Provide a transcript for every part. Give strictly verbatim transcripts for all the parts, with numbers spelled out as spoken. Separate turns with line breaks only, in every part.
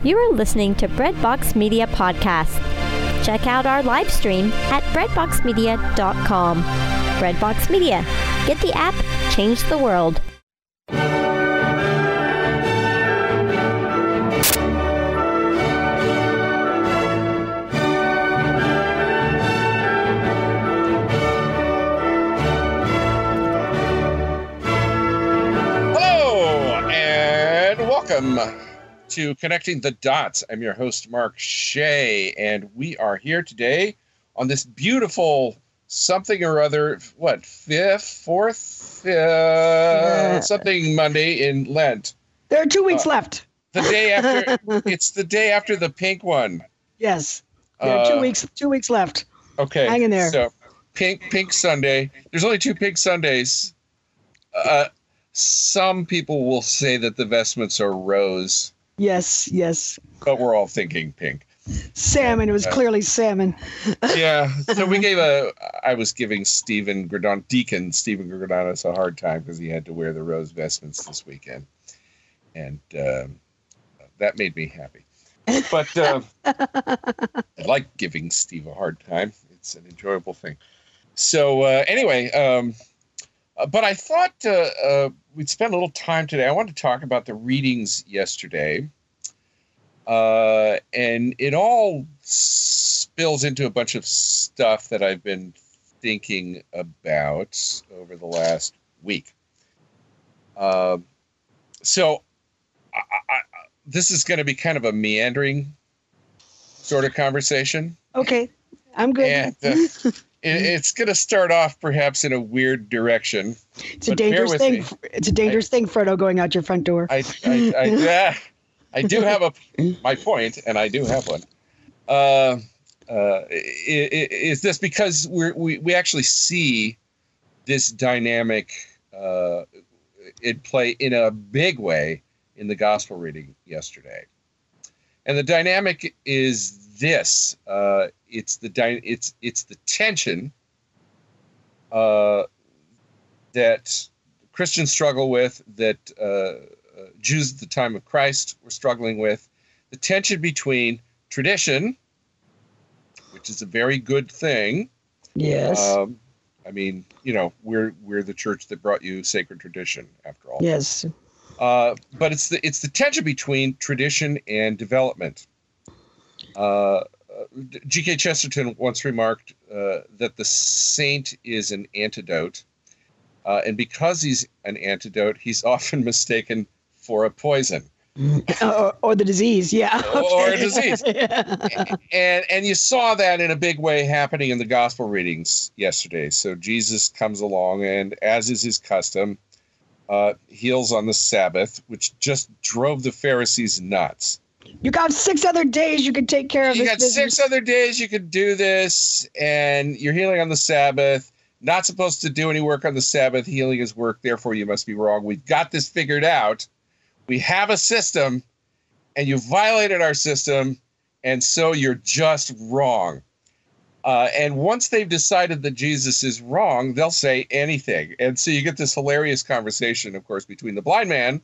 You are listening to Breadbox Media Podcast. Check out our live stream at breadbox media dot com. Breadbox Media. Get the app, change the world.
Welcome to Connecting the Dots. I'm your host, Mark Shea, and we are here today on this beautiful something or other, what, fifth, fourth, uh, yeah. something Monday in Lent.
There are two weeks
uh,
left.
The day after, it's the day after the pink one.
Yes, there are
uh,
two weeks, two weeks left.
Okay,
hang in there.
So, pink, pink Sunday. There's only two pink Sundays. Uh, Some people will say that the vestments are rose.
Yes, yes.
But we're all thinking pink.
Salmon. It was uh, clearly salmon.
Yeah. So we gave a, I was giving Stephen Gordon, Deacon Stephen Gordonis a hard time because he had to wear the rose vestments this weekend. And uh, that made me happy. But uh, I like giving Steve a hard time. It's an enjoyable thing. So uh, anyway, um, Uh, but I thought uh, uh, we'd spend a little time today. I wanted to talk about the readings yesterday. Uh, and it all spills into a bunch of stuff that I've been thinking about over the last week. Uh, so I, I, this is going to be kind of a meandering sort of conversation.
Okay, I'm good.
And, uh, It's going to start off perhaps in a weird direction.
It's a dangerous thing. Me. It's a dangerous I, thing, Frodo, going out your front door.
I, I, I, yeah, I do have a my point, and I do have one. Uh, uh, is this because we're, we we actually see this dynamic uh, it play in a big way in the gospel reading yesterday, and the dynamic is this. Uh, It's the it's it's the tension uh, that Christians struggle with, that uh, uh, Jews at the time of Christ were struggling with, the tension between tradition, which is a very good thing.
Yes.
Um, I mean, you know, we're we're the church that brought you sacred tradition, after all.
Yes.
Uh, but it's the it's the tension between tradition and development. Uh, G K Chesterton once remarked uh, that the saint is an antidote, uh, and because he's an antidote, he's often mistaken for a poison.
or, or the disease, yeah. Okay.
Or a disease.
Yeah.
And and you saw that in a big way happening in the gospel readings yesterday. So Jesus comes along and, as is his custom, uh, heals on the Sabbath, which just drove the Pharisees nuts.
You got six other days you could take care of
you
this
got
business.
six other days you could do this, and you're healing on the Sabbath. Not supposed to do any work on the Sabbath. Healing is work, therefore you must be wrong. We've got this figured out. We have a system, and you violated our system, and so you're just wrong. Uh, and once they've decided that Jesus is wrong, they'll say anything. And so you get this hilarious conversation, of course, between the blind man,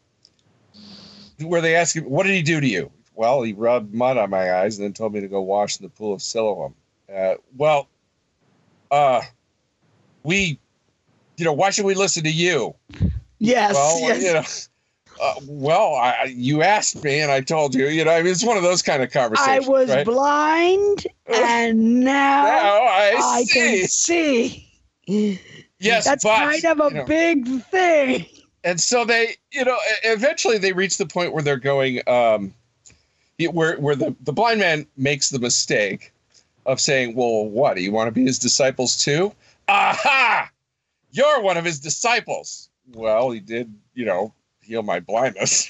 where they ask him, what did he do to you? Well, he rubbed mud on my eyes and then told me to go wash in the pool of Siloam. Uh, well, uh, we, you know, why should we listen to you?
Yes.
Well,
yes.
you know, uh, well, I, you asked me and I told you, you know, I mean, it's one of those kind of conversations.
I was
right?
blind and now,
now I,
I
see.
can see.
Yes,
that's
but,
kind of a
you know,
big thing.
And so they, you know, eventually they reach the point where they're going, um, where where the, the blind man makes the mistake of saying, well, what, do you want to be his disciples too? Aha! You're one of his disciples. Well, he did, you know, heal my blindness.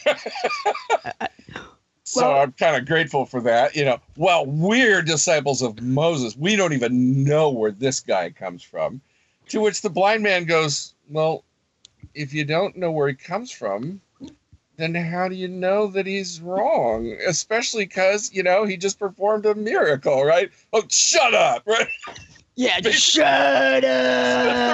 So well, I'm kind of grateful for that. You know, well, we're disciples of Moses. We don't even know where this guy comes from. To which the blind man goes, well, if you don't know where he comes from, then how do you know that he's wrong? Especially because, you know, he just performed a miracle, right? Oh, shut up, right?
Yeah, just shut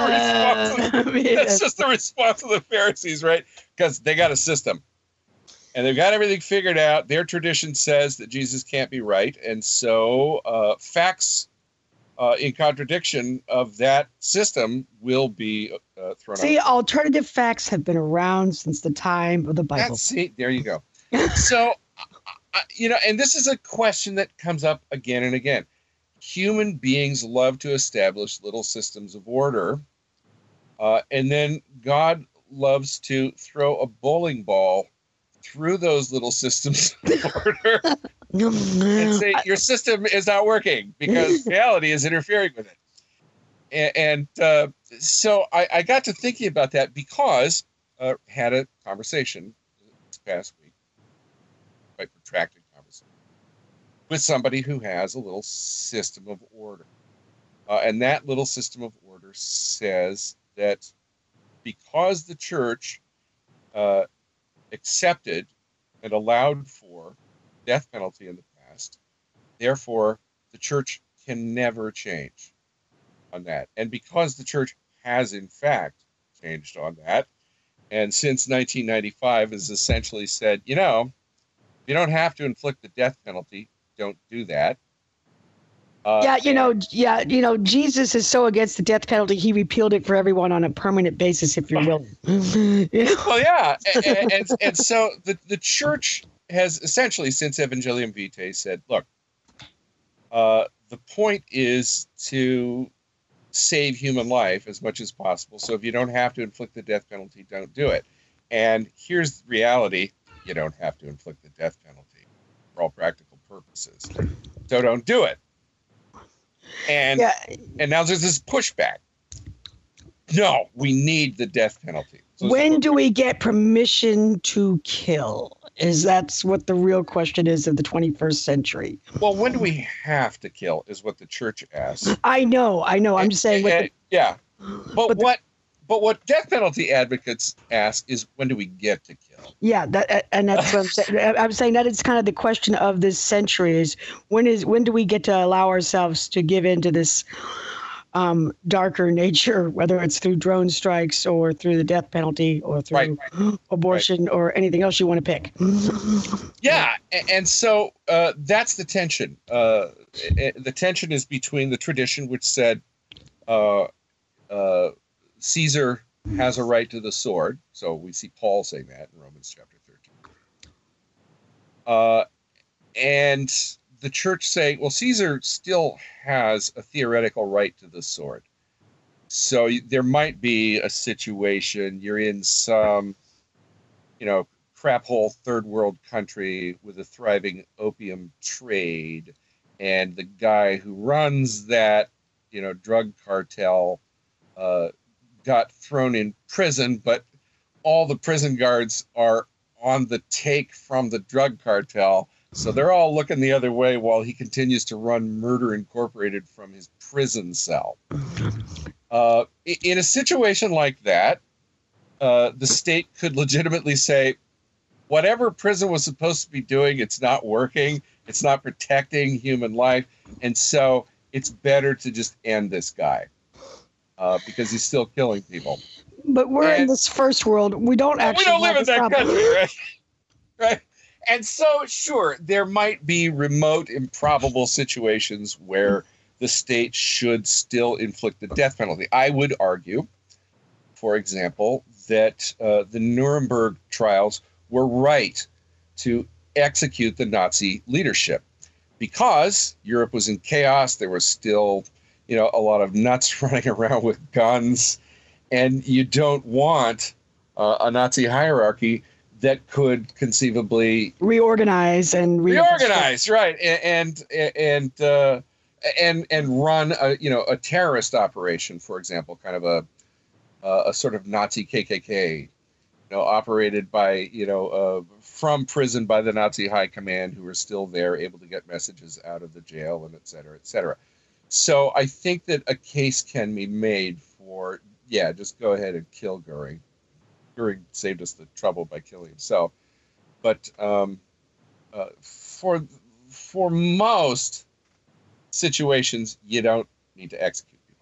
up.
That's, the that's just the response of the Pharisees, right? Because they got a system. and they've got everything figured out. Their tradition says that Jesus can't be right, and so uh, facts uh, in contradiction of that system will be uh, thrown out.
See, alternative facts have been around since the time of the Bible.
That's, see, there you go. So, uh, you know, and this is a question that comes up again and again. Human beings love to establish little systems of order, uh, and then God loves to throw a bowling ball through those little systems of order and say, your system is not working because reality is interfering with it. And, and uh, so I, I got to thinking about that because I uh, had a conversation this past week, quite protracted conversation, with somebody who has a little system of order. Uh, and that little system of order says that because the church uh, accepted and allowed for death penalty in the past, therefore the church can never change on that. And because the church has in fact changed on that, and since nineteen ninety-five has essentially said, you know, you don't have to inflict the death penalty, don't do that. Uh,
yeah, you know, yeah, you know, Jesus is so against the death penalty, he repealed it for everyone on a permanent basis, if you're willing. Yeah.
Well, yeah, and, and, and so the, the church has essentially, since Evangelium Vitae, said, look, uh, the point is to save human life as much as possible. So if you don't have to inflict the death penalty, don't do it. And here's the reality. You don't have to inflict the death penalty for all practical purposes. So don't do it. And
yeah.
and now there's this pushback. No, we need the death penalty. So
when do we get permission to kill? Is that's what the real question is of the twenty-first century.
Well, when do we have to kill is what the church asks.
I know, I know. I'm
and,
just saying.
And,
the,
yeah, but,
but
what? The, but what death penalty advocates ask is when do we get to kill?
Yeah, that and that's what I'm saying. I'm saying that it's kind of the question of this century is when is when do we get to allow ourselves to give into this um, darker nature, whether it's through drone strikes or through the death penalty or through right. abortion right. or anything else you want to pick.
Yeah, and so uh, that's the tension. Uh, the tension is between the tradition which said uh, uh, Caesar has a right to the sword. So we see Paul saying that in Romans chapter thirteen. Uh, and the church saying, well, Caesar still has a theoretical right to the sword. So there might be a situation, you're in some, you know, crap hole third world country with a thriving opium trade. And the guy who runs that, you know, drug cartel uh, got thrown in prison, but all the prison guards are on the take from the drug cartel. So they're all looking the other way while he continues to run Murder Incorporated from his prison cell. Uh, in a situation like that, uh, the state could legitimately say, whatever prison was supposed to be doing, it's not working. It's not protecting human life. And so it's better to just end this guy uh, because he's still killing people.
But we're
and,
in this first world. We don't actually
We don't live in that
problem.
country, right? Right. And so, sure, there might be remote, improbable situations where the state should still inflict the death penalty. I would argue, for example, that uh, the Nuremberg trials were right to execute the Nazi leadership because Europe was in chaos. There was still, you know, a lot of nuts running around with guns, and you don't want uh, a Nazi hierarchy that could conceivably
reorganize and re-
reorganize, right, and and and uh, and and run a you know a terrorist operation, for example, kind of a uh, a sort of Nazi K K K, you know, operated by you know uh, from prison by the Nazi high command, who are still there, able to get messages out of the jail, and et cetera, et cetera. So I think that a case can be made for yeah, just go ahead and kill Goering. Goering saved us the trouble by killing himself, but um, uh, for for most situations, you don't need to execute people.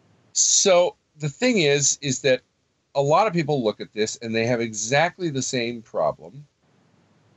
So the thing is, is that a lot of people look at this and they have exactly the same problem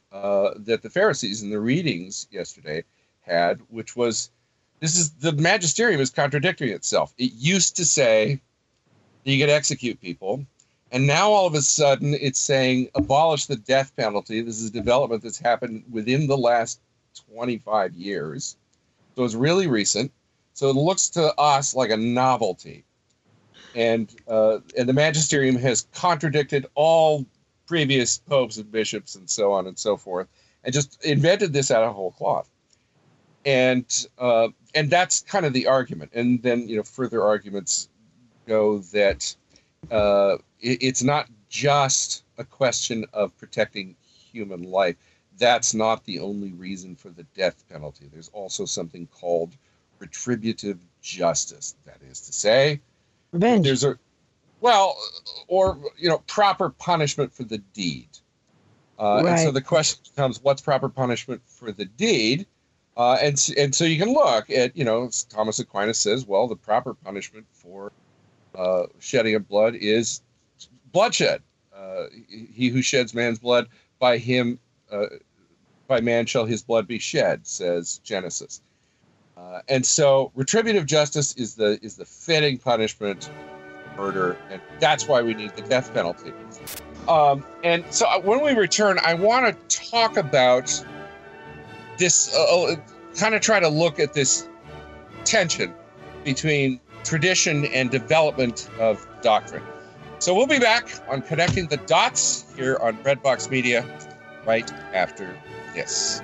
uh, that the Pharisees in the readings yesterday had, which was, this is, the magisterium is contradicting itself. It used to say that you could execute people, and now all of a sudden it's saying abolish the death penalty. This is a development that's happened within the last twenty-five years. So it's really recent. So it looks to us like a novelty. And uh, and the magisterium has contradicted all previous popes and bishops and so on and so forth, and just invented this out of whole cloth. And uh, and that's kind of the argument. And then, you know, further arguments go that uh, it, it's not just a question of protecting human life. That's not the only reason for the death penalty. There's also something called retributive justice. That is to say,
revenge.
There's a, well, or, you know, proper punishment for the deed. Uh,
right.
And so the question becomes, what's proper punishment for the deed? Uh, and, and so you can look at, you know, Thomas Aquinas says, well, the proper punishment for uh, shedding of blood is bloodshed. Uh, he who sheds man's blood, by him, uh, by man shall his blood be shed, says Genesis. Uh, and so retributive justice is the is the fitting punishment for murder, and that's why we need the death penalty. Um, and so when we return, I want to talk about this, uh, kind of try to look at this tension between tradition and development of doctrine. So we'll be back on Connecting the Dots here on Redbox Media right after this.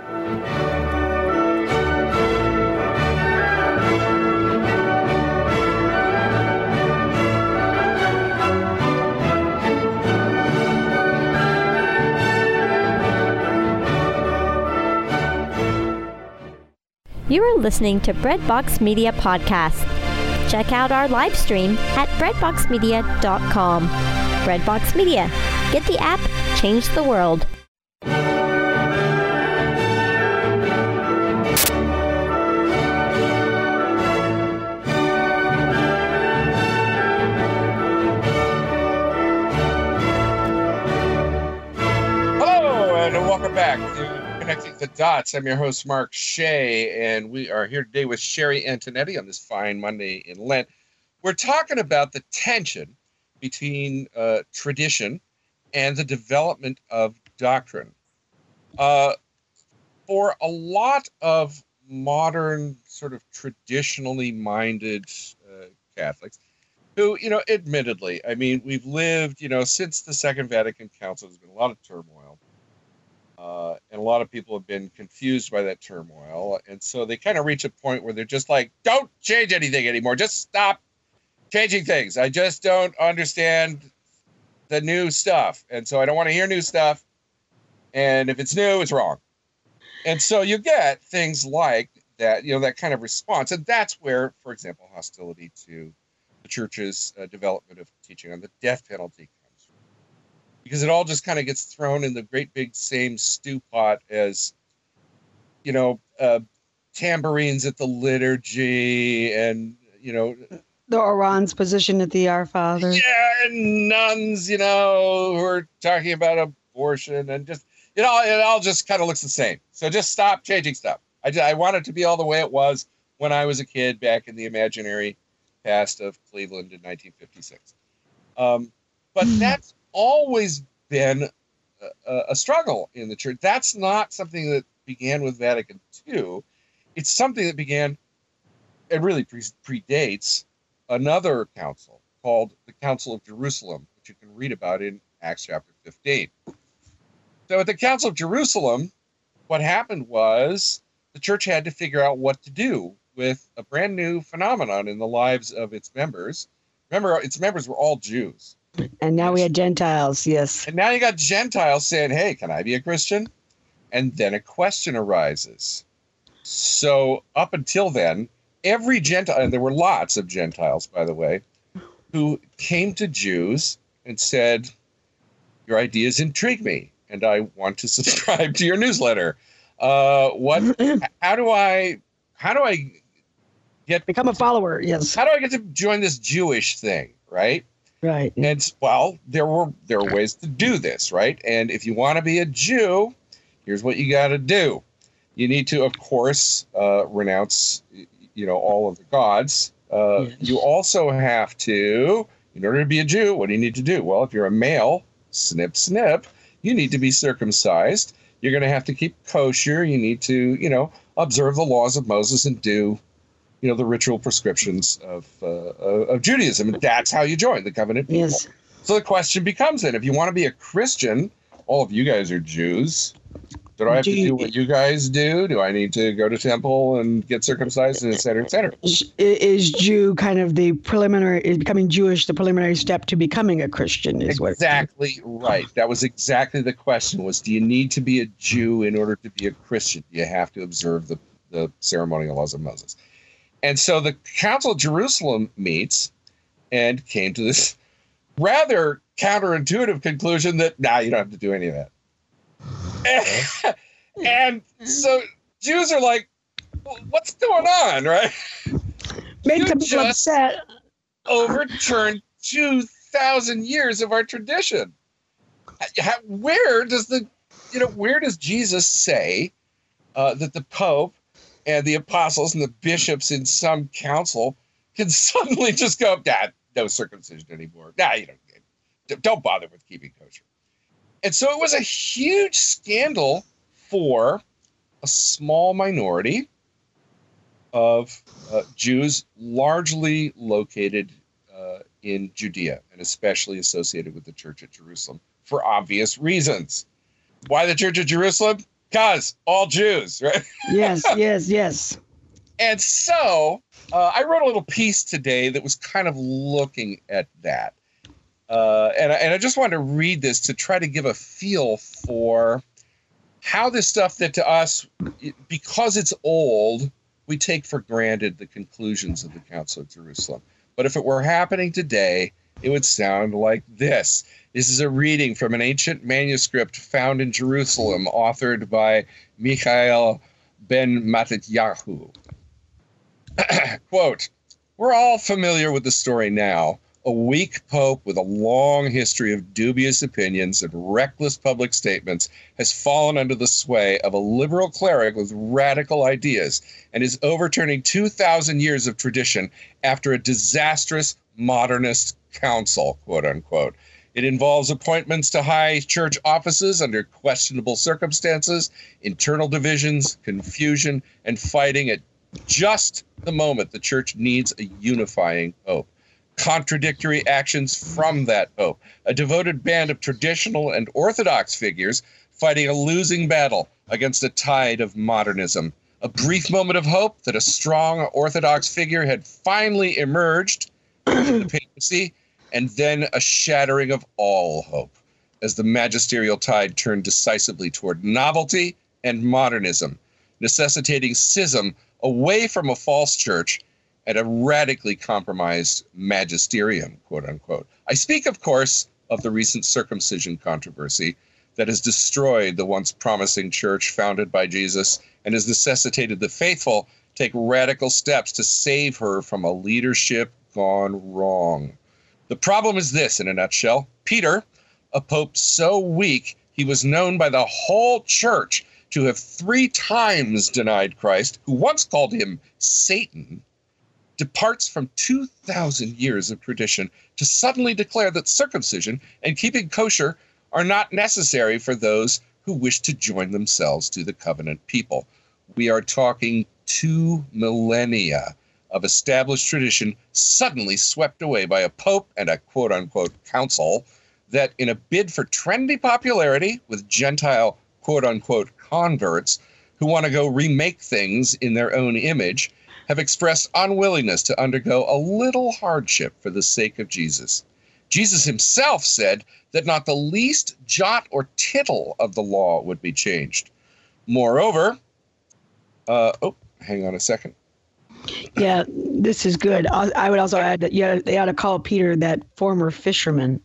You are listening to Breadbox Media Podcast. Check out our live stream at breadbox media dot com. Breadbox Media. Get the app, change the world.
Hello, and welcome back to Connecting the Dots. I'm your host, Mark Shea, and we are here today with Sherry Antonetti on this fine Monday in Lent. We're talking about the tension between uh, tradition and the development of doctrine. Uh, for a lot of modern, sort of traditionally minded uh, Catholics, who, you know, admittedly, I mean, we've lived, you know, since the Second Vatican Council, there's been a lot of turmoil. Uh, and a lot of people have been confused by that turmoil. And so they kind of reach a point where they're just like, don't change anything anymore. Just stop changing things. I just don't understand the new stuff. And so I don't want to hear new stuff. And if it's new, it's wrong. And so you get things like that, you know, that kind of response. And that's where, for example, hostility to the church's uh, development of teaching on the death penalty, because it all just kind of gets thrown in the great big same stew pot as, you know, uh, tambourines at the liturgy and, you know.
The Oran's position at the Our Father.
Yeah, and nuns, you know, who are talking about abortion and just, you know, it all just kind of looks the same. So just stop changing stuff. I, just, I want it to be all the way it was when I was a kid back in the imaginary past of Cleveland in nineteen fifty-six. Um, but that's always been a, a struggle in the church. That's not something that began with Vatican Two. It's something that began, and really pre- predates, another council called the Council of Jerusalem, which you can read about in Acts chapter fifteen. So at the Council of Jerusalem, what happened was the church had to figure out what to do with a brand new phenomenon in the lives of its members. Remember, its members were all Jews.
And now we had Gentiles, yes.
And now you got Gentiles saying, hey, can I be a Christian? And then a question arises. So up until then, every Gentile, and there were lots of Gentiles, by the way, who came to Jews and said, your ideas intrigue me, and I want to subscribe to your newsletter. Uh, what, how do I, how do I get...
Become a follower, yes.
How do I get to join this Jewish thing, right?
Right.
And well, there were there are ways to do this, right? And if you want to be a Jew, Here's what you got to do. You need to, of course, uh, renounce, you know, all of the gods. Uh, yes. You also have to, in order to be a Jew, what do you need to do? Well, if you're a male, snip, snip, you need to be circumcised. You're going to have to keep kosher. You need to, you know, observe the laws of Moses and do, you know, the ritual prescriptions of uh, of Judaism. And that's how you join the covenant people. Yes. So the question becomes then, if you want to be a Christian, all of you guys are Jews. Do I have do to do what you guys do? Do I need to go to temple and get circumcised, and et cetera, et cetera?
Is Jew kind of the preliminary, is becoming Jewish the preliminary step to becoming a Christian? Is
exactly what right. That was exactly the question was, do you need to be a Jew in order to be a Christian? You have to observe the, the ceremonial laws of Moses. And so the Council of Jerusalem meets and came to this rather counterintuitive conclusion that, nah, you don't have to do any of that. And, and so Jews are like, well, what's going on, right?
Made some people upset.
Overturned two thousand years of our tradition. How, where does the, you know, where does Jesus say uh, that the Pope and the apostles and the bishops in some council can suddenly just go, nah, no circumcision anymore. Nah, you don't, don't bother with keeping kosher. And so it was a huge scandal for a small minority of uh, Jews largely located uh, in Judea and especially associated with the Church at Jerusalem for obvious reasons. Why the Church at Jerusalem? Because all Jews, right?
Yes, yes, yes.
And so uh, I wrote a little piece today that was kind of looking at that. Uh, and, I, and I just wanted to read this to try to give a feel for how this stuff that to us, because it's old, we take for granted the conclusions of the Council of Jerusalem. But if it were happening today, it would sound like this. This is a reading from an ancient manuscript found in Jerusalem, authored by Michael ben Matityahu. Quote, we're all familiar with the story now. A weak pope with a long history of dubious opinions and reckless public statements has fallen under the sway of a liberal cleric with radical ideas and is overturning two thousand years of tradition after a disastrous modernist council, quote unquote. It involves appointments to high church offices under questionable circumstances, internal divisions, confusion, and fighting at just the moment the church needs a unifying pope. Contradictory actions from that pope, a devoted band of traditional and orthodox figures fighting a losing battle against a tide of modernism, a brief moment of hope that a strong orthodox figure had finally emerged in the papacy, and then a shattering of all hope as the magisterial tide turned decisively toward novelty and modernism, necessitating schism away from a false church and a radically compromised magisterium, quote unquote. I speak, of course, of the recent circumcision controversy that has destroyed the once promising church founded by Jesus and has necessitated the faithful take radical steps to save her from a leadership gone wrong. The problem is this, in a nutshell. Peter, a pope so weak he was known by the whole church to have three times denied Christ, who once called him Satan, departs from two thousand years of tradition to suddenly declare that circumcision and keeping kosher are not necessary for those who wish to join themselves to the covenant people. We are talking two millennia of established tradition suddenly swept away by a pope and a quote-unquote council that, in a bid for trendy popularity with Gentile quote-unquote converts who want to go remake things in their own image, have expressed unwillingness to undergo a little hardship for the sake of Jesus. Jesus himself said that not the least jot or tittle of the law would be changed. Moreover, uh, oh, hang on a second.
Yeah, this is good. I, I would also add that yeah, they ought to call Peter that former fisherman.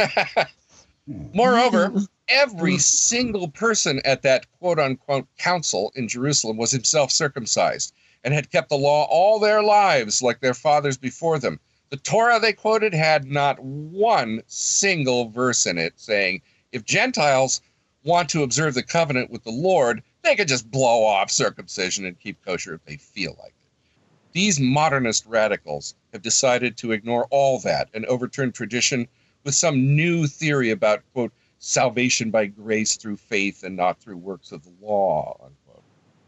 Moreover, every single person at that quote-unquote council in Jerusalem was himself circumcised and had kept the law all their lives like their fathers before them. The Torah they quoted had not one single verse in it saying, if Gentiles want to observe the covenant with the Lord, they could just blow off circumcision and keep kosher if they feel like it. These modernist radicals have decided to ignore all that and overturn tradition with some new theory about, quote, salvation by grace through faith and not through works of the law, unquote.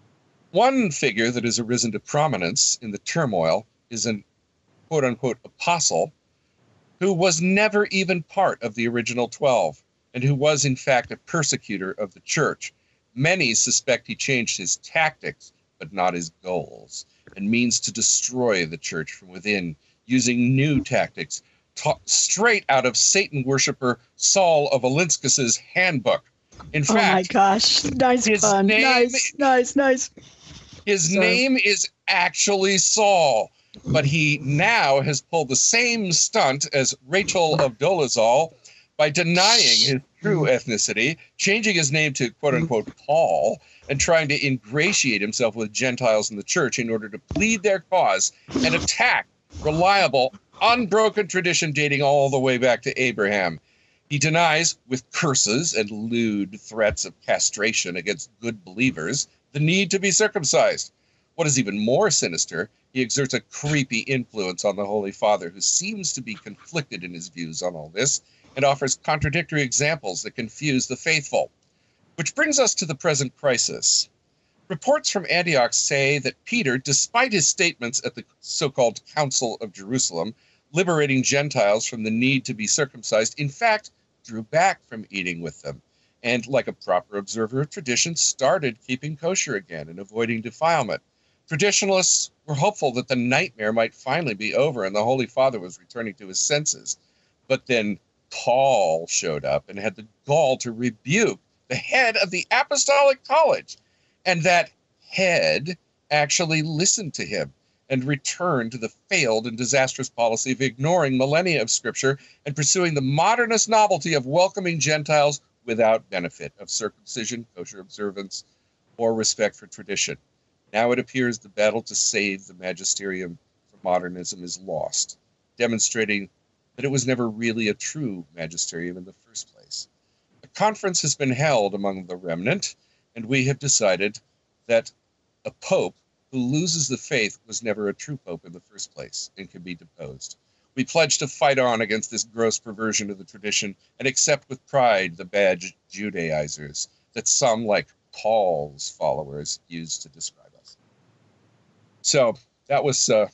One figure that has arisen to prominence in the turmoil is an, quote unquote, apostle who was never even part of the original twelve and who was, in fact, a persecutor of the church. Many suspect he changed his tactics, but not his goals, and means to destroy the church from within using new tactics taught straight out of Satan worshiper Saul of Alinskus's handbook. In
oh
fact,
my gosh, nice
his
fun.
name,
nice, nice, nice.
His
So-
name is actually Saul, but he now has pulled the same stunt as Rachel of Dolezal by denying his true ethnicity, changing his name to quote-unquote Paul, and trying to ingratiate himself with Gentiles in the church in order to plead their cause and attack reliable, unbroken tradition dating all the way back to Abraham. He denies, with curses and lewd threats of castration against good believers, the need to be circumcised. What is even more sinister, he exerts a creepy influence on the Holy Father, who seems to be conflicted in his views on all this, and offers contradictory examples that confuse the faithful. Which brings us to the present crisis. Reports from Antioch say that Peter, despite his statements at the so-called Council of Jerusalem, liberating Gentiles from the need to be circumcised, in fact, drew back from eating with them, and, like a proper observer of tradition, started keeping kosher again and avoiding defilement. Traditionalists were hopeful that the nightmare might finally be over and the Holy Father was returning to his senses. But then Paul showed up and had the gall to rebuke the head of the Apostolic College. And that head actually listened to him and returned to the failed and disastrous policy of ignoring millennia of Scripture and pursuing the modernist novelty of welcoming Gentiles without benefit of circumcision, kosher observance, or respect for tradition. Now it appears the battle to save the magisterium from modernism is lost, demonstrating that it was never really a true magisterium in the first place. A conference has been held among the remnant, and we have decided that a pope who loses the faith was never a true pope in the first place and can be deposed. We pledge to fight on against this gross perversion of the tradition and accept with pride the bad Judaizers that some, like Paul's followers, use to describe us. So that was... Uh,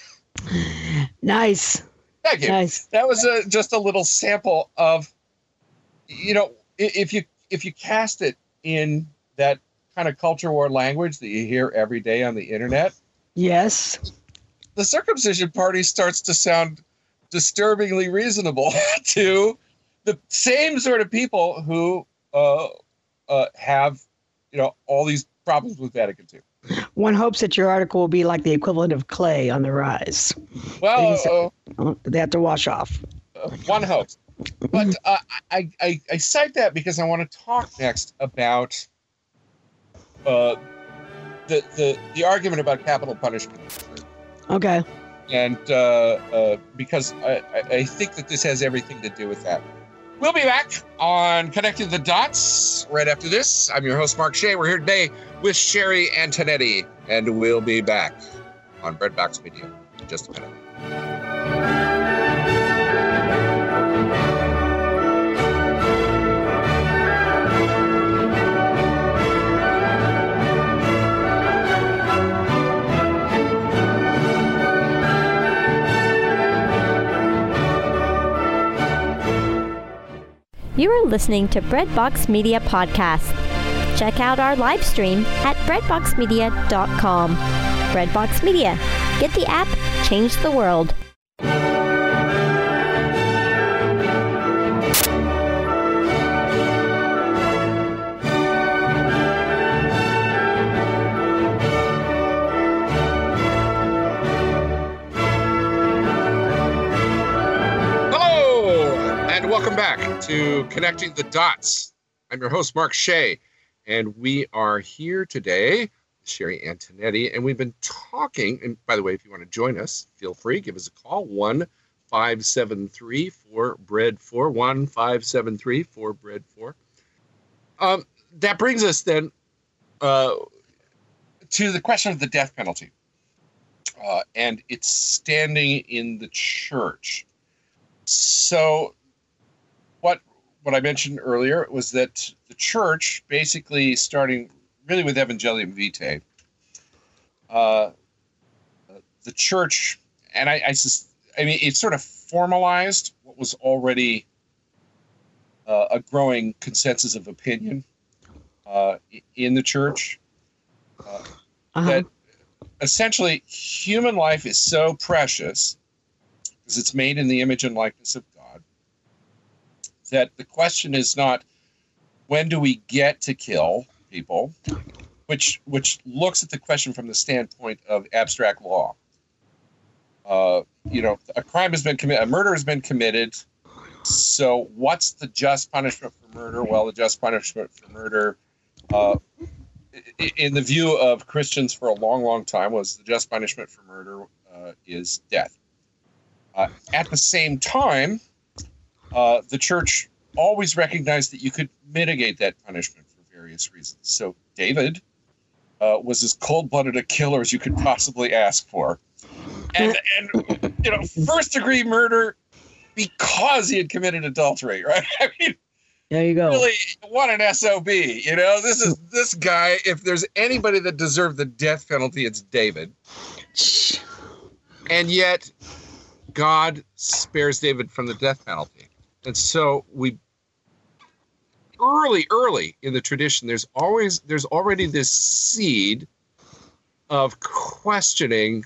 Nice.
Thank you.
Nice.
That was a, just a little sample of, you know, i- if you if you cast it in that kind of culture war language that you hear every day on the internet,
Yes.
the circumcision party starts to sound disturbingly reasonable to the same sort of people who uh, uh, have, you know, all these problems with Vatican two.
One hopes that your article will be like the equivalent of clay on the rise.
Well, uh,
They have to wash off.
uh, one hopes. But uh, I, I, I cite that because I want to talk next about uh, the, the, the argument about capital punishment.
Okay.
And uh, uh, because I, I- I think that this has everything to do with that. We'll be back on Connecting the Dots right after this. I'm your host, Mark Shea. We're here today with Sherry Antonetti, and we'll be back on Breadbox Media in just a minute.
You are listening to Breadbox Media Podcast. Check out our live stream at breadbox media dot com. Breadbox Media. Get the app, change the world.
Hello, and welcome back to Connecting the Dots. I'm your host, Mark Shea, and we are here today with Sherry Antonetti, and we've been talking, and by the way, if you want to join us, feel free, give us a call, one five seven three four bread four, one five seven three four bread four. um, that brings us then uh, to the question of the death penalty uh, and its standing in the church. So what what I mentioned earlier was that the church, basically starting really with Evangelium Vitae, uh, the church, and I, I, I mean, it sort of formalized what was already uh, a growing consensus of opinion uh, in the church, uh, uh-huh. that essentially human life is so precious because it's made in the image and likeness of God, that the question is not when do we get to kill people, which which looks at the question from the standpoint of abstract law. Uh, you know, a crime has been committed, a murder has been committed. So what's the just punishment for murder? Well, the just punishment for murder, uh, in the view of Christians for a long, long time, was the just punishment for murder uh, is death. Uh, at the same time, uh, the church always recognized that you could mitigate that punishment for various reasons. So David uh, was as cold-blooded a killer as you could possibly ask for. And, and you know, first-degree murder because he had committed adultery, right? I mean,
there you go.
Really, what an S O B. You know, this is this guy. If there's anybody that deserved the death penalty, it's David. And yet, God spares David from the death penalty. And so we, early, early in the tradition, there's always there's already this seed of questioning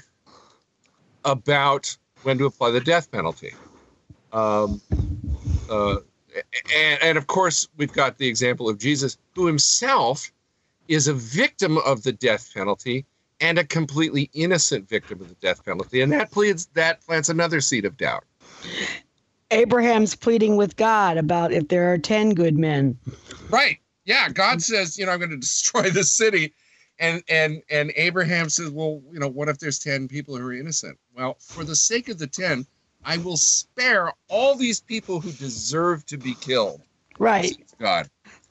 about when to apply the death penalty. Um, uh, and, and of course, we've got the example of Jesus, who himself is a victim of the death penalty and a completely innocent victim of the death penalty. And that pleads, that plants another seed of doubt.
Abraham's pleading with God about if there are ten good men.
Right. Yeah. God says, you know, I'm going to destroy this city. And, and, and Abraham says, well, you know, what if there's ten people who are innocent? Well, for the sake of the ten, I will spare all these people who deserve to be killed.
Right.
God.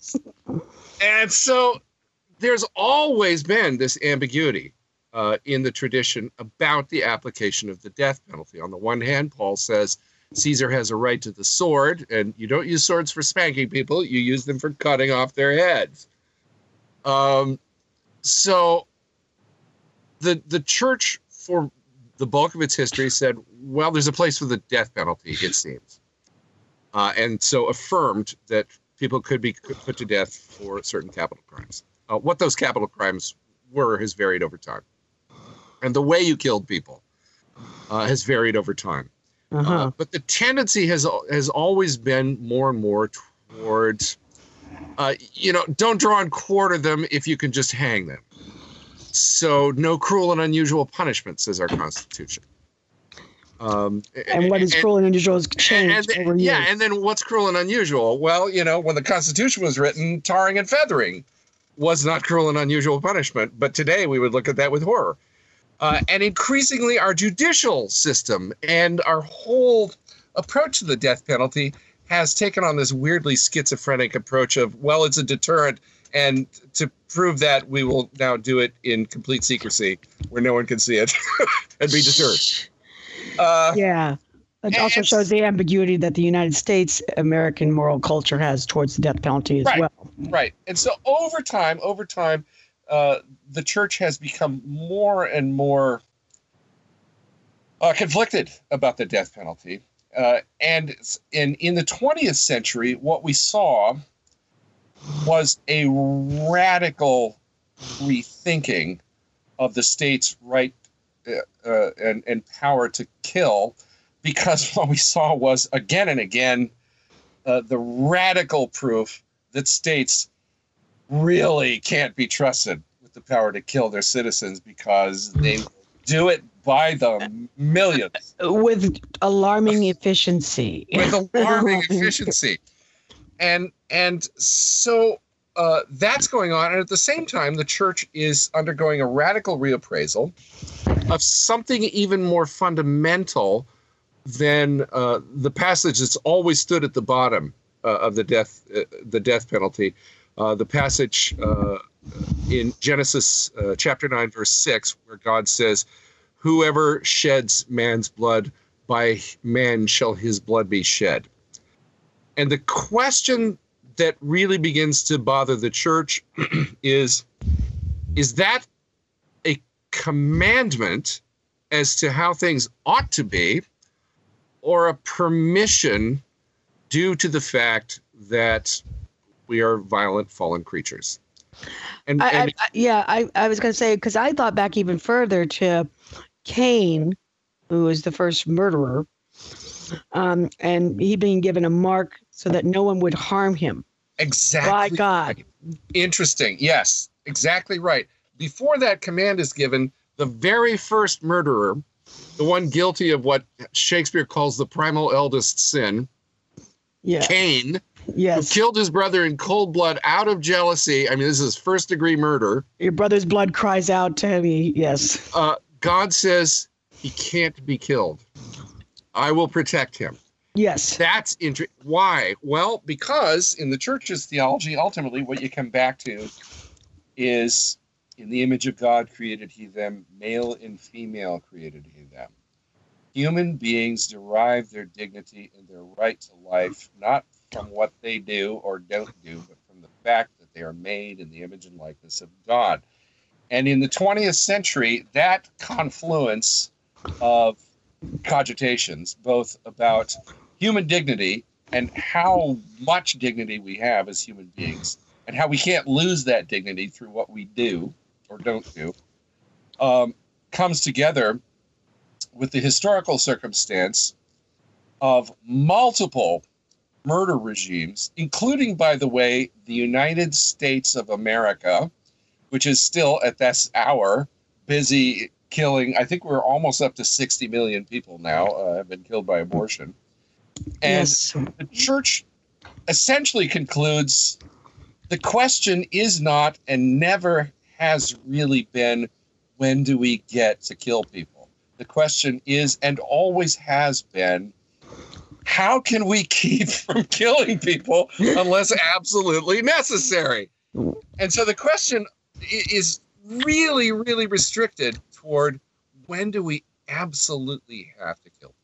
And so there's always been this ambiguity uh, in the tradition about the application of the death penalty. On the one hand, Paul says Caesar has a right to the sword, and you don't use swords for spanking people. You use them for cutting off their heads. Um, so the the church, for the bulk of its history, said, well, there's a place for the death penalty, it seems. Uh, and so affirmed that people could be put to death for certain capital crimes. Uh, what those capital crimes were has varied over time. And the way you killed people uh, has varied over time. Uh-huh. Uh, but the tendency has has always been more and more towards, uh, you know, don't draw and quarter them if you can just hang them. So no cruel and unusual punishment, says our Constitution. Um,
and what is and, cruel and unusual has changed
and,
over years.
Yeah, and then what's cruel and unusual? Well, you know, when the Constitution was written, tarring and feathering was not cruel and unusual punishment. But today we would look at that with horror. Uh, and increasingly our judicial system and our whole approach to the death penalty has taken on this weirdly schizophrenic approach of, well, it's a deterrent. And to prove that, we will now do it in complete secrecy where no one can see it and be deterred. Uh,
yeah. It also shows the ambiguity that the United States American moral culture has towards the death penalty as
right,
well.
Right. And so over time, over time, uh, the church has become more and more uh, conflicted about the death penalty. Uh, and in, in the twentieth century, what we saw was a radical rethinking of the state's right uh, uh, and, and power to kill, because what we saw was again and again uh, the radical proof that states really can't be trusted with the power to kill their citizens because they do it by the millions.
With alarming efficiency.
With alarming efficiency. And and so uh, that's going on. And at the same time, the church is undergoing a radical reappraisal of something even more fundamental than uh, the passage that's always stood at the bottom uh, of the death uh, the death penalty, Uh, the passage uh, in Genesis uh, chapter nine, verse six, where God says, whoever sheds man's blood, by man shall his blood be shed. And the question that really begins to bother the church is, is that a commandment as to how things ought to be, or a permission due to the fact that we are violent, fallen creatures? And,
I,
and
I, yeah, I, I was going to say, because I thought back even further to Cain, who was the first murderer, um, and he being given a mark so that no one would harm him.
Exactly.
By God.
Interesting. Yes, exactly right. Before that command is given, the very first murderer, the one guilty of what Shakespeare calls the primal eldest sin,
Yeah.
Cain,
Yes.
who killed his brother in cold blood out of jealousy. I mean, this is first degree murder.
Your brother's blood cries out to me. Yes.
Uh, God says he can't be killed. I will protect him.
Yes.
That's interesting. Why? Well, because in the church's theology, ultimately what you come back to is, in the image of God created he them, male and female created he them. Human beings derive their dignity and their right to life, not from what they do or don't do, but from the fact that they are made in the image and likeness of God. And in the twentieth century, that confluence of cogitations, both about human dignity and how much dignity we have as human beings, and how we can't lose that dignity through what we do or don't do, um, comes together with the historical circumstance of multiple murder regimes, including, by the way, the United States of America, which is still at this hour busy killing. I think we're almost up to sixty million people now uh, have been killed by abortion. And
Yes.
the church essentially concludes the question is not and never has really been, when do we get to kill people? The question is, and always has been, how can we keep from killing people unless absolutely necessary? And so the question is really, really restricted toward, when do we absolutely have to kill people?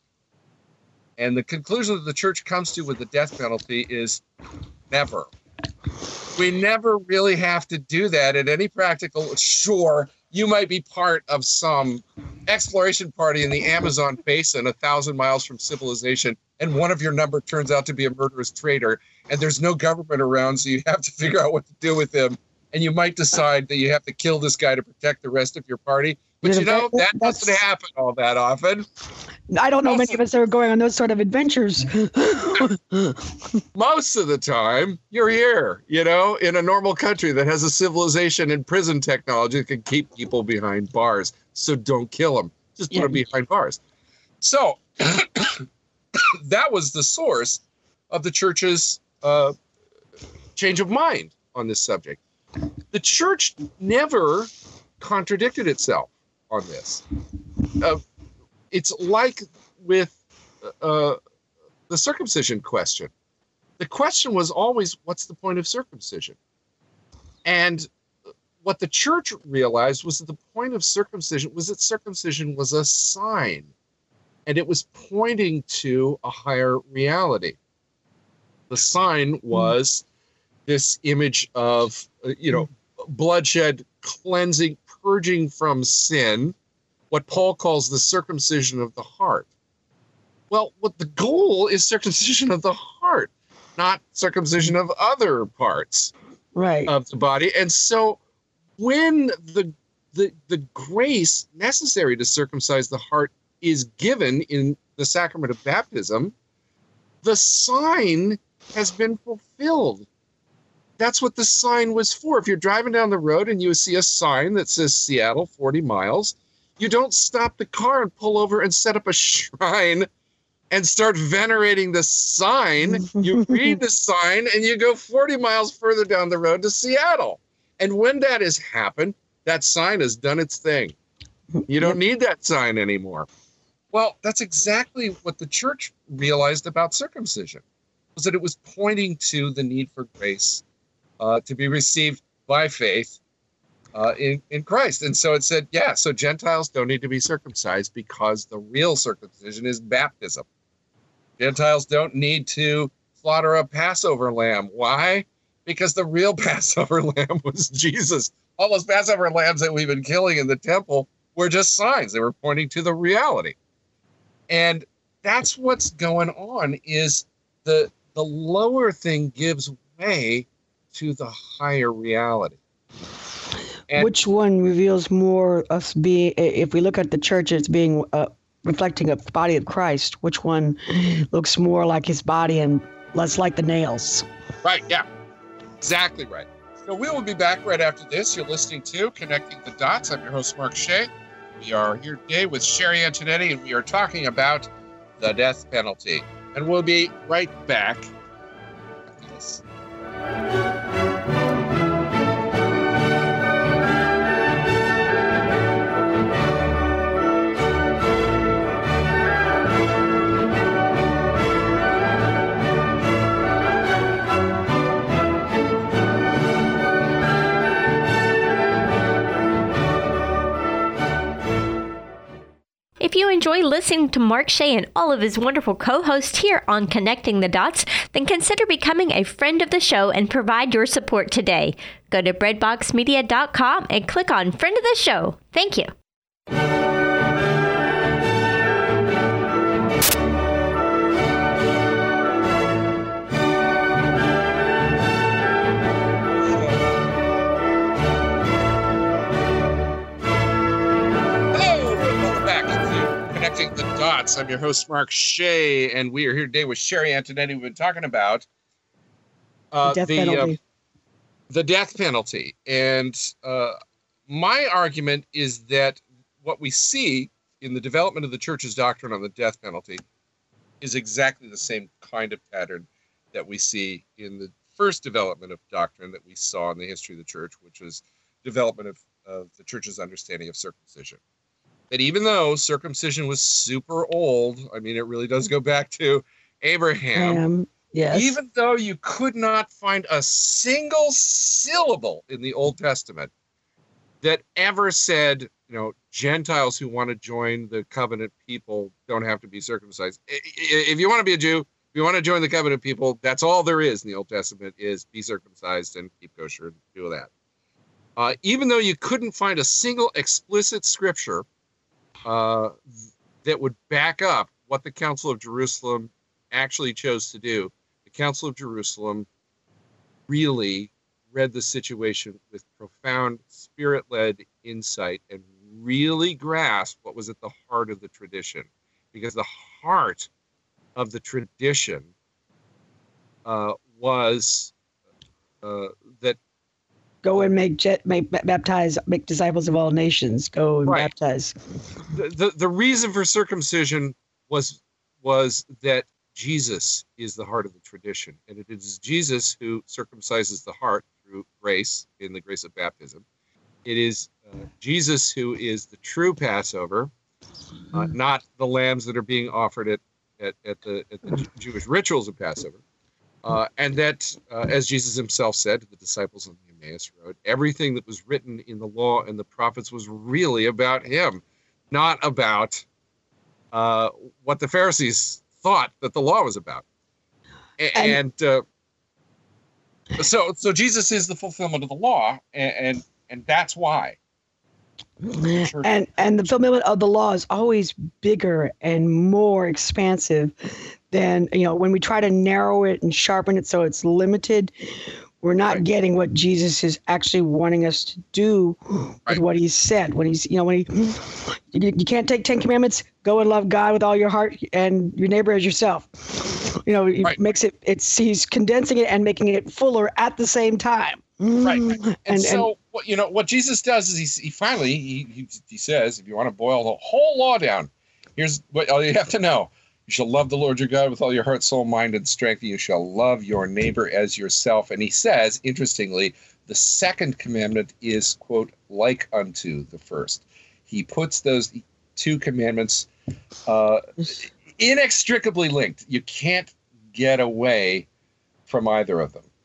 And the conclusion that the church comes to with the death penalty is never. We never really have to do that at any practical. Sure, you might be part of some exploration party in the Amazon basin, a thousand miles from civilization, and one of your number turns out to be a murderous traitor, and there's no government around, so you have to figure out what to do with him. And you might decide that you have to kill this guy to protect the rest of your party. But you know, that doesn't happen all that often.
I don't know
Also,
many of us that are going on those sort of adventures.
most of the time, you're here, you know, in a normal country that has a civilization and prison technology that can keep people behind bars. So don't kill them. Just put
Yeah.
them behind bars. So that was the source of the church's uh, change of mind on this subject. The church never contradicted itself on this. Uh, it's like with uh, the circumcision question. The question was always, what's the point of circumcision? And what the church realized was that the point of circumcision was that circumcision was a sign, and it was pointing to a higher reality. The sign was this image of, uh, you know, bloodshed, cleansing, purging from sin, what Paul calls the circumcision of the heart. Well, what the goal is circumcision of the heart, not circumcision of other parts
Right.
of the body. And so when the, the, the grace necessary to circumcise the heart is given in the sacrament of baptism, the sign has been fulfilled. That's what the sign was for. If you're driving down the road and you see a sign that says Seattle, forty miles, you don't stop the car and pull over and set up a shrine and start venerating the sign. You read the sign and you go forty miles further down the road to Seattle. And when that has happened, that sign has done its thing. You don't need that sign anymore. Well, that's exactly what the church realized about circumcision, was that it was pointing to the need for grace uh, to be received by faith uh, in, in Christ. And so it said, yeah, so Gentiles don't need to be circumcised because the real circumcision is baptism. Gentiles don't need to slaughter a Passover lamb. Why? Because the real Passover lamb was Jesus. All those Passover lambs that we've been killing in the temple were just signs. They were pointing to the reality. And that's what's going on, is the the lower thing gives way to the higher reality. And
which one reveals more us being, if we look at the church as being uh, reflecting a body of Christ, which one looks more like his body and less like the nails?
Right, yeah. Exactly right. So we will be back right after this. You're listening to Connecting the Dots. I'm your host, Mark Shea. We are here today with Sherry Antonetti, and we are talking about the death penalty. And we'll be right back after this.
If you enjoy listening to Mark Shea and all of his wonderful co-hosts here on Connecting the Dots, then consider becoming a friend of the show and provide your support today. Go to bread box media dot com and click on Friend of the Show. Thank you.
Connecting the Dots. I'm your host, Mark Shea, and we are here today with Sherry Antonetti. We've been talking about uh,
the, death
the, uh, the death penalty. And uh, my argument is that what we see in the development of the church's doctrine on the death penalty is exactly the same kind of pattern that we see in the first development of doctrine that we saw in the history of the church, which was development of, of the church's understanding of circumcision. That even though circumcision was super old, I mean, it really does go back to Abraham.
Um, yes.
Even though you could not find a single syllable in the Old Testament that ever said, you know, Gentiles who want to join the covenant people don't have to be circumcised. If you want to be a Jew, if you want to join the covenant people, that's all there is in the Old Testament, is be circumcised and keep kosher and do that. Uh, even though you couldn't find a single explicit scripture Uh, that would back up what the Council of Jerusalem actually chose to do, the Council of Jerusalem really read the situation with profound spirit-led insight and really grasped what was at the heart of the tradition. Because the heart of the tradition uh, was uh, that
Go and make jet, make baptize, make disciples of all nations. Go and
right.
baptize.
The, the the reason for circumcision was was that Jesus is the heart of the tradition, and it is Jesus who circumcises the heart through grace, in the grace of baptism. It is uh, Jesus who is the true Passover, uh, not the lambs that are being offered at at, at the at the Jewish rituals of Passover, uh, and that, uh, as Jesus himself said to the disciples on the Emmaus Road, everything that was written in the law and the prophets was really about him, not about uh, what the Pharisees thought that the law was about. A- and and uh, so so Jesus is the fulfillment of the law, and and, and that's why.
And and the fulfillment of the law is always bigger and more expansive than, you know, when we try to narrow it and sharpen it so it's limited. We're not right. getting what Jesus is actually wanting us to do with right. what he said. When he's, you know, when he, you, you can't take Ten Commandments, go and love God with all your heart and your neighbor as yourself. You know, he right. makes it, it's, he's condensing it and making it fuller at the same time.
Right. right. And, and so, and, what, you know, what Jesus does is he, he finally, he, he, he says, if you want to boil the whole law down, here's what all you have to know. You shall love the Lord your God with all your heart, soul, mind, and strength. You shall love your neighbor as yourself. And he says, interestingly, the second commandment is, quote, like unto the first. He puts those two commandments uh, inextricably linked. You can't get away from either of them.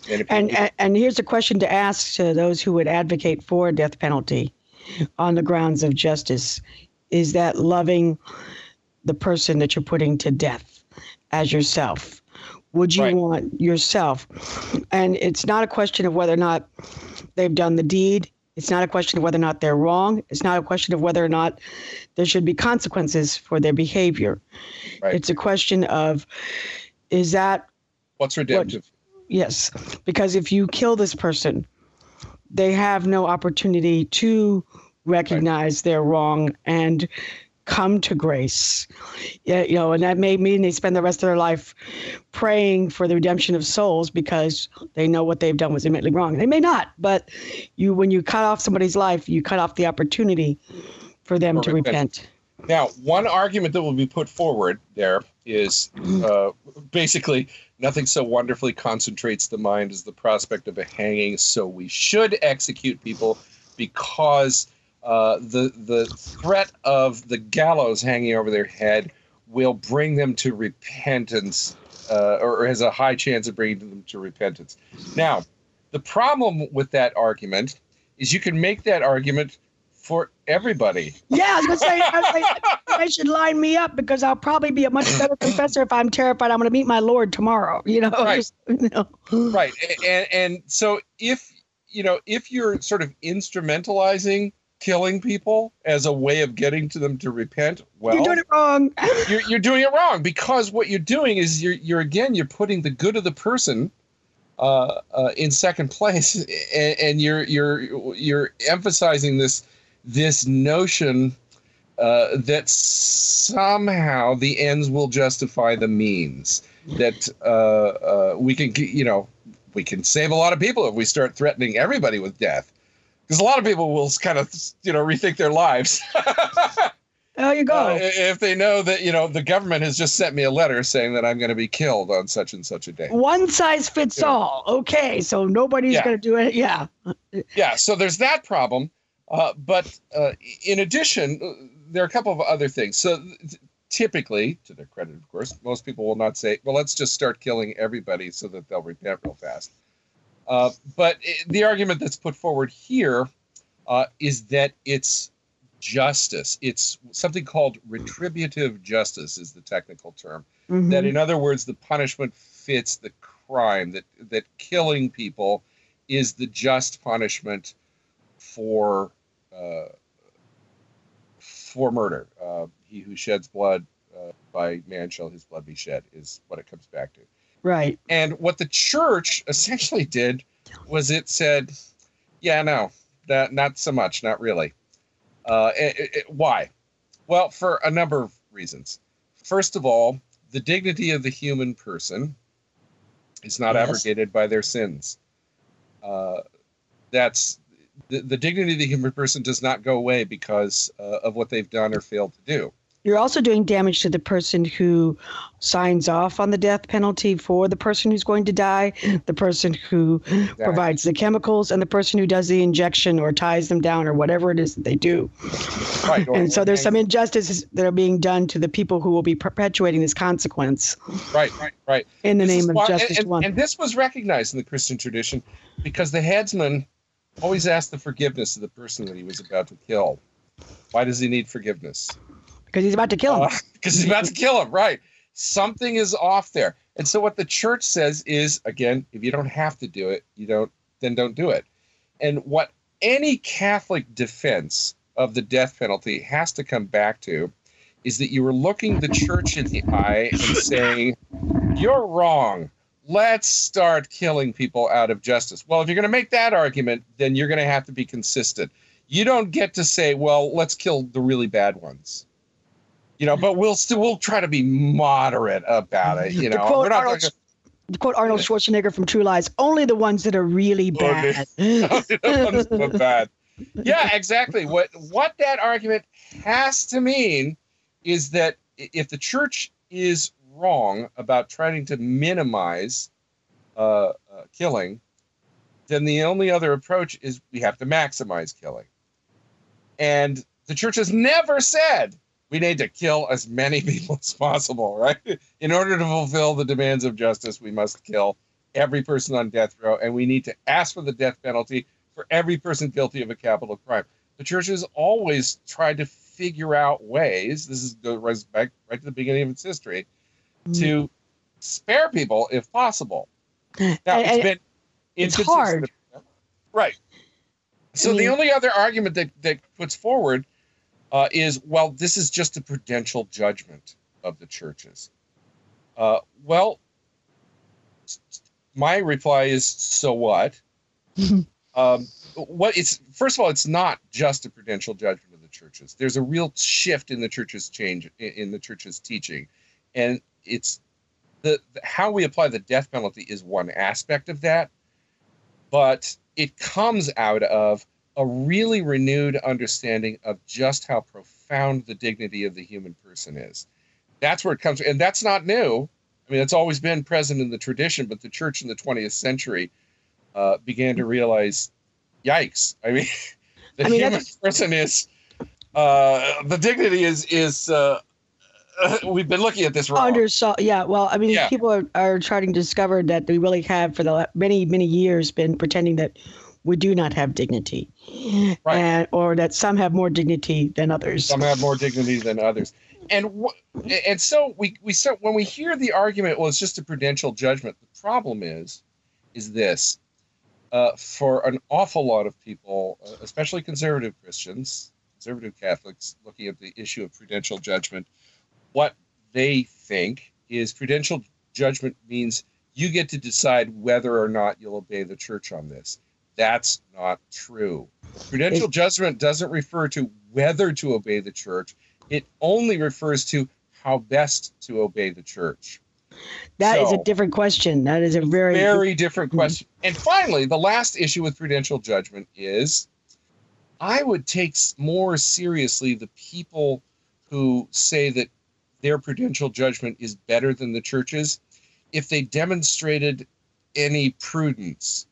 And,
and, and and here's a question to ask to those who would advocate for a death penalty on the grounds of justice. Is that loving the person that you're putting to death as yourself? Would you
Right.
want yourself? And it's not a question of whether or not they've done the deed. It's not a question of whether or not they're wrong. It's not a question of whether or not there should be consequences for their behavior.
Right.
It's a question of, is that,
What's redemptive?
yes, because if you kill this person, they have no opportunity to recognize their wrong and come to grace. Yeah, you know, and that may mean they spend the rest of their life praying for the redemption of souls because they know what they've done was admittedly wrong. They may not, but you, when you cut off somebody's life, you cut off the opportunity for them
For
to
repentance.
repent.
Now, one argument that will be put forward there is uh, basically nothing so wonderfully concentrates the mind as the prospect of a hanging, so we should execute people because uh, the the threat of the gallows hanging over their head will bring them to repentance, uh, or has a high chance of bringing them to repentance. Now, the problem with that argument is you can make that argument for everybody.
Yeah, I was going to say, I was like, they should line me up because I'll probably be a much better confessor if I'm terrified I'm going to meet my Lord tomorrow. You know,
Right.
Just, you know.
Right. And, and so if, you know, if you're sort of instrumentalizing killing people as a way of getting to them to repent, well,
You're doing it wrong.
you're, you're doing it wrong, because what you're doing is you're, you're again, you're putting the good of the person uh, uh, in second place, and, and you're, you're, you're emphasizing this, this notion uh, that somehow the ends will justify the means, that uh, uh, we can, you know, we can save a lot of people if we start threatening everybody with death, because a lot of people will kind of, you know, rethink their lives.
There you go.
Uh, if they know that, you know, the government has just sent me a letter saying that I'm going to be killed on such and such a day.
One size fits
Yeah.
all. Okay, so nobody's
Yeah.
going to do it. Yeah.
Yeah, so there's that problem. Uh, but uh, in addition, uh, there are a couple of other things. So th- typically, to their credit, of course, most people will not say, well, let's just start killing everybody so that they'll repent real fast. Uh, but i the argument that's put forward here uh, is that it's justice. It's something called retributive justice is the technical term.
Mhm.
That, in other words, the punishment fits the crime, that, that killing people is the just punishment for uh, for murder. Uh, he who sheds blood, uh, by man shall his blood be shed, is what it comes back to.
Right.
And what the church essentially did was it said, yeah, no, that, not so much, not really. Uh, it, it, why? Well, for a number of reasons. First of all, the dignity of the human person is not
Yes.
abrogated by their sins. Uh, that's the, the dignity of the human person does not go away because uh, of what they've done or failed to do.
You're also doing damage to the person who signs off on the death penalty for the person who's going to die, the person who provides the chemicals, and the person who does the injection or ties them down or whatever it is that they do.
Right. or-
And so
or
there's some
hang-
injustices that are being done to the people who will be perpetuating this consequence
Right, right, right.
in the
This is
name of
why-
justice
and,
one.
and this was recognized in the Christian tradition because the headsman always asked the forgiveness of the person that he was about to kill. Why does he need forgiveness?
Because he's about to kill him.
Because he's about to kill him, right? Something is off there. And so what the church says is, again, if you don't have to do it, you don't, then don't do it. And what any Catholic defense of the death penalty has to come back to is that you are looking the church in the eye and saying, you're wrong. Let's start killing people out of justice. Well, if you're going to make that argument, then you're going to have to be consistent. You don't get to say, well, let's kill the really bad ones. You know, but we'll still we'll try to be moderate about it. You
To
know,
quote
we're not
Arnold-
gonna,
To quote Arnold Schwarzenegger from True Lies, only the ones that are really bad.
so bad. Yeah, exactly. What what that argument has to mean is that if the church is wrong about trying to minimize uh, uh, killing, then the only other approach is we have to maximize killing. And the church has never said we need to kill as many people as possible, right? In order to fulfill the demands of justice, we must kill every person on death row, and we need to ask for the death penalty for every person guilty of a capital crime. The church has always tried to figure out ways, this is goes back right to the beginning of its history, mm. to spare people if possible. Now,
and,
it's been
it's hard.
Right. So
I mean,
the only other argument that, that puts forward uh, is, well, this is just a prudential judgment of the churches. Uh, well, my reply is, so what? um, what it's first of all, it's not just a prudential judgment of the churches. There's a real shift in the church's change in, in the church's teaching, and it's the, the how we apply the death penalty is one aspect of that, but it comes out of a really renewed understanding of just how profound the dignity of the human person is. That's where it comes, and that's not new. I mean, it's always been present in the tradition, but the church in the twentieth century uh, began to realize, yikes! I mean, the I mean, human person is uh, the dignity is is. Uh, uh, we've been looking at this wrong.
Undersaw, yeah. Well, I mean,
yeah.
people are, are trying to discover that we really have for the many many years been pretending that we do not have dignity, right. and or that some have more dignity than others.
Some have more dignity than others. And wh- and so we we start when we hear the argument, well, it's just a prudential judgment. The problem is, is this: uh, for an awful lot of people, uh, especially conservative Christians, conservative Catholics, looking at the issue of prudential judgment, what they think is prudential judgment means you get to decide whether or not you'll obey the church on this. That's not true. Prudential judgment doesn't refer to whether to obey the church. It only refers to how best to obey the church.
That
so,
is a different question. That is a very,
very different question. Mm-hmm. And finally, the last issue with prudential judgment is I would take more seriously the people who say that their prudential judgment is better than the church's if they demonstrated any prudence.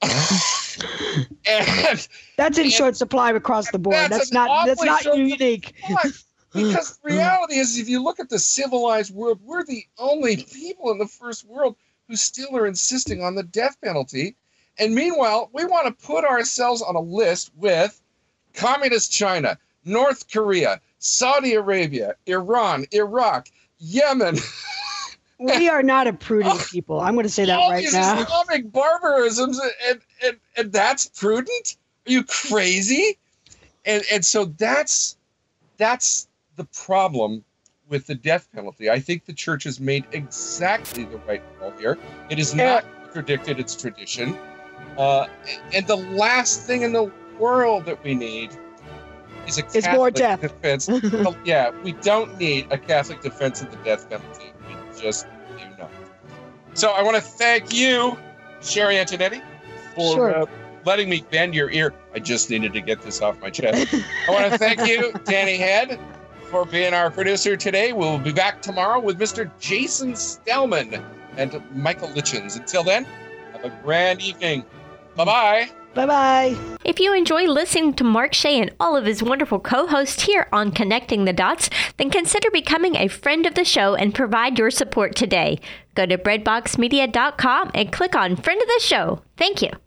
and
that's in
and
short supply across the board.
That's,
that's not that's not unique.
Because the reality is, if you look at the civilized world, we're the only people in the first world who still are insisting on the death penalty. And meanwhile, we want to put ourselves on a list with communist China, North Korea, Saudi Arabia, Iran, Iraq, Yemen.
We are not a prudent people. I'm going to say that
all
right
these
now.
Islamic barbarisms, and, and and that's prudent? Are you crazy? And and so that's that's the problem with the death penalty. I think the church has made exactly the right call here. It has not contradicted its tradition. Uh, and the last thing in the world that we need is a Catholic
it's more death.
defense. Well, yeah, we don't need a Catholic defense of the death penalty. We just do not. So I want to thank you, Sherry Antonetti, for
sure.
uh, letting me bend your ear. I just needed to get this off my chest. I want to thank you, Danny Head, for being our producer today. We'll be back tomorrow with Mister Jason Stellman and Michael Litchens. Until then, have a grand evening. Bye-bye.
Bye-bye.
If you enjoy listening to Mark Shea and all of his wonderful co-hosts here on Connecting the Dots, then consider becoming a friend of the show and provide your support today. Go to breadbox media dot com and click on Friend of the Show. Thank you.